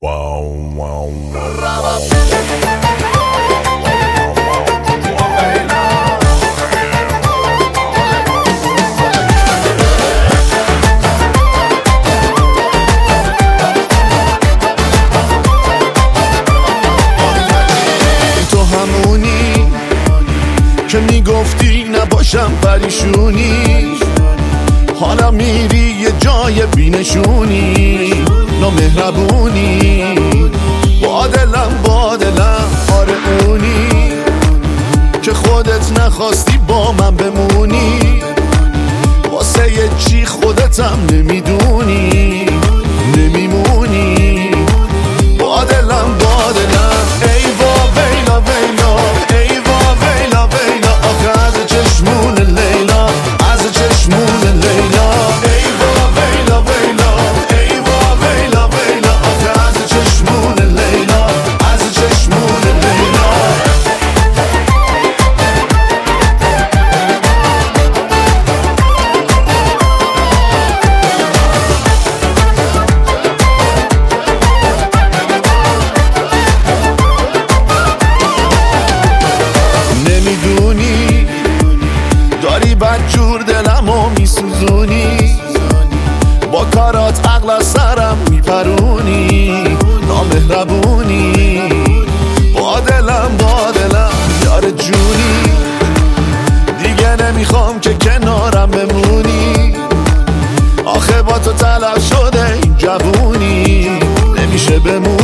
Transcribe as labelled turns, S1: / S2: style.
S1: تو همونی که میگفتی نباشم پریشونی، حالا میری یه جای بینشونی، نامهربونی، با دلم آره اونی که خودت نخواستی با من بمونی، واسه یه چی خودتم نمیدونی، نمیمونی، با دلم ای وا ویلا ویلا، ای وا ویلا ویلا، آخه از چشمون لیلا، از چشمون لیلا، ای وا ویلا ویلا، ای وا ویلا ویلا، آخه از چشمون لیلا، از چشمون لیلا. نمیدونی داری بدجور دلمو میسوزونی، با کارات عقل از سرم میپرونی، نامهربونی، با دلم یار جونی، دیگه نمیخوام که کنارم بمونی، آخه با تو طلب شده این جوونی، نمیشه بمونی.